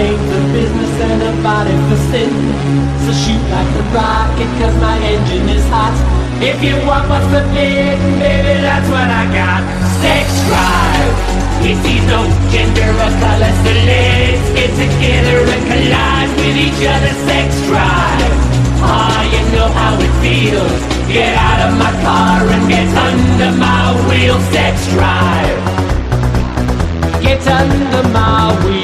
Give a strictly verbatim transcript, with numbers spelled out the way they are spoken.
brain for business and a body for sin. So shoot like the rocket, cause my engine is hot. If you want what's forbidden, baby, that's what I got. Sex drive. It sees no gender or color, so let's get together and collide with each other. Sex drive. Ah, you know how it feels. Get out of my car and get under my wheel. Sex drive. Get under my wheel.